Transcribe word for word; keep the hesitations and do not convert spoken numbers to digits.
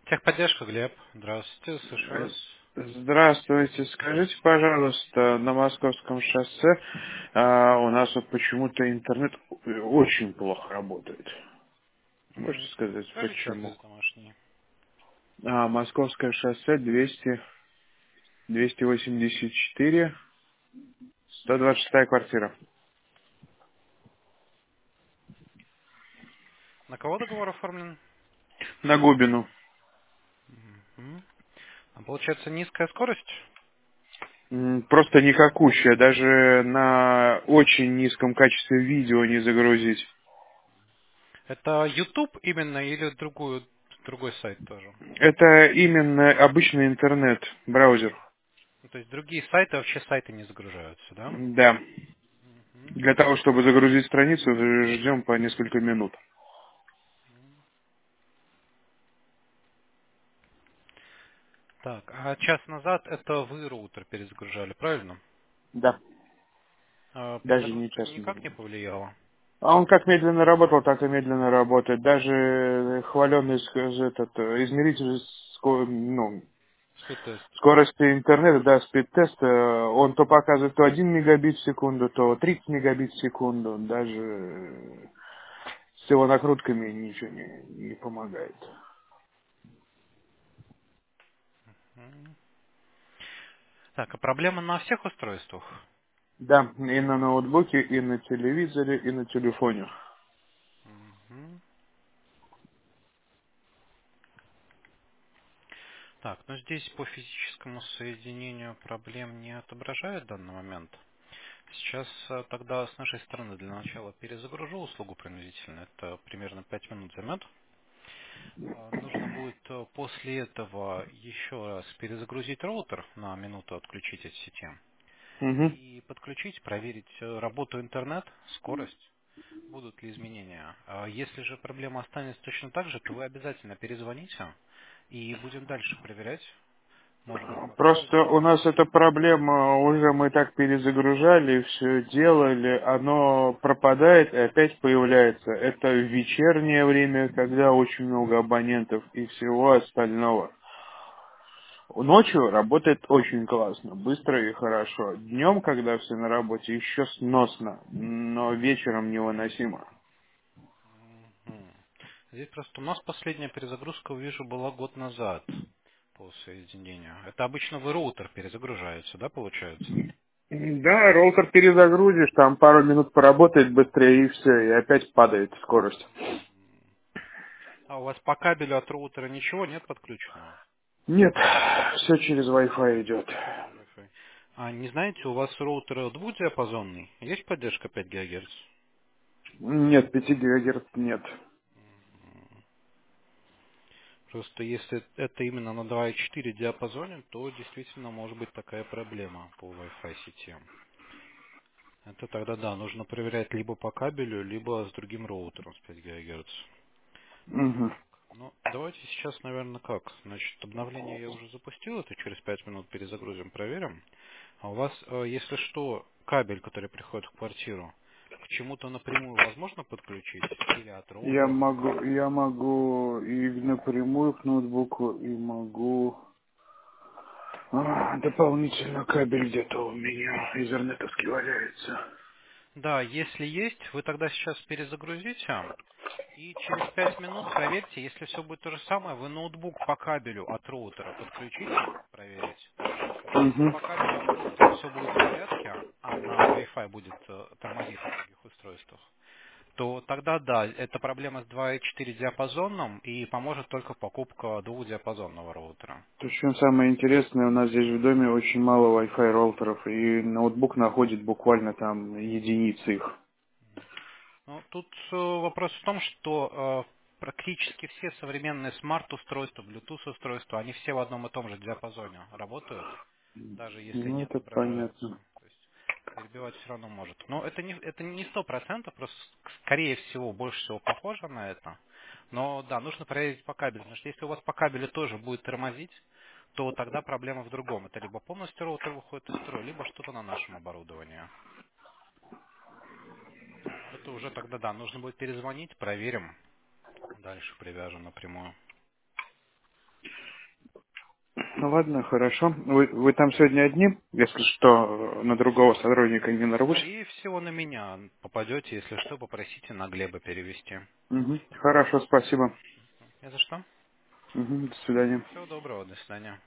Техподдержка, Глеб. Здравствуйте, слышу Э, вас. Здравствуйте. Скажите, пожалуйста, на Московском шоссе а, у нас вот почему-то интернет очень плохо работает. Можете М, сказать, Скажите адрес почему? домашний. А, Московское шоссе двести, двести восемьдесят четыре, сто двадцать шестая квартира. На кого договор оформлен? На Губину. Мгм. А получается низкая скорость? М, Просто никакущая. Даже на очень низком качестве видео не загрузить. Это YouTube именно или другую, другой сайт тоже? Это именно обычный интернет, браузер. Ну, то есть другие сайты, вообще сайты не загружаются, да? Да. Мгм. Для того, чтобы загрузить страницу, ждем по несколько минут. Так, а час назад это вы роутер перезагружали, правильно? Да, А даже не перезагрузка час никак не назад. повлияла? А он как медленно работал, так и медленно работает. Даже хваленный этот э, измеритель ско- ну, Спид-тест. скорости интернета, да, спид-тест, э, он то показывает то один мегабит в секунду, то тридцать мегабит в секунду. Даже э, с его накрутками ничего не, не помогает. М. Так, а проблема на всех устройствах? Да, и на ноутбуке, и на телевизоре, и на телефоне. Мгм. Так, ну здесь по физическому соединению проблем не отображает в данный момент. Сейчас э, тогда с нашей стороны для начала перезагружу услугу принудительно. Это примерно пять минут займет. Э, Нужно будет э, после этого еще раз перезагрузить роутер на минуту, отключить от сети Угу. и подключить, проверить э, работу интернет, скорость, будут ли изменения. А если же проблема останется точно так же, то вы обязательно перезвоните и будем дальше проверять. Может быть, по Просто кабелю. у нас эта проблема, уже мы так перезагружали, все делали, оно пропадает и опять появляется. Это в вечернее время, когда очень много абонентов и всего остального. Ночью работает очень классно, быстро и хорошо. Днем, когда все на работе, еще сносно, но вечером невыносимо. Мгм. Здесь просто у нас последняя перезагрузка, вижу, была год назад по соединению. Это обычно вы роутер перезагружается, да, получается? Да, роутер перезагрузишь, там пару минут поработает быстрее и все, и опять падает скорость. А у вас по кабелю от роутера ничего нет подключенного? Нет, все через Wi-Fi идет. Через Wi-Fi. А не знаете, у вас роутер двухдиапазонный? Есть поддержка пять гигагерц? Нет, пяти гигагерц нет. Просто если это именно на два и четыре диапазоне, то действительно может быть такая проблема по Wi-Fi сети. Это тогда да, нужно проверять либо по кабелю, либо с другим роутером с пять гигагерц. Мгм. Так, ну давайте сейчас, наверное, как? Значит, обновление я уже запустил, это через пять минут перезагрузим, проверим. А у вас, э, если что, кабель, который приходит в квартиру, к чему-то напрямую возможно подключить? Или от Я роутера могу, напрямую? я могу и напрямую к ноутбуку, и могу... А, дополнительно кабель где-то у меня изернетовский валяется. Да, если есть, вы тогда сейчас перезагрузите. И через пять минут проверьте, если все будет то же самое, вы ноутбук по кабелю от роутера подключите, проверить. Если Угу. по кабелю от роутера все будет в порядке, а на Wi-Fi будет э, тормозить на других устройствах, то тогда да, это проблема с два и четыре диапазоном и поможет только покупка двухдиапазонного роутера. Причем самое интересное, у нас здесь в доме очень мало Wi-Fi роутеров, и ноутбук находит буквально там единицы их. Ну, тут э, вопрос в том, что э, практически все современные смарт-устройства, Bluetooth-устройства, они все в одном и том же диапазоне работают, даже если Ну, не это отображаются. понятно. То есть перебивать все равно может. Но это не это не сто процентов, просто скорее всего больше всего похоже на это. Но да, нужно проверить по кабелю, потому что если у вас по кабелю тоже будет тормозить, то тогда проблема в другом. Это либо полностью роутер выходит из строя, либо что-то на нашем оборудовании. Это уже тогда да, нужно будет перезвонить, проверим. Дальше привяжем напрямую. Ну ладно, хорошо. Вы, вы там сегодня одни? Если что, на другого сотрудника не нарвусь? Скорее всего, на меня попадете. Если что, попросите на Глеба перевести. Угу. Хорошо, спасибо. Не за что. Угу. До свидания. Всего доброго. До свидания.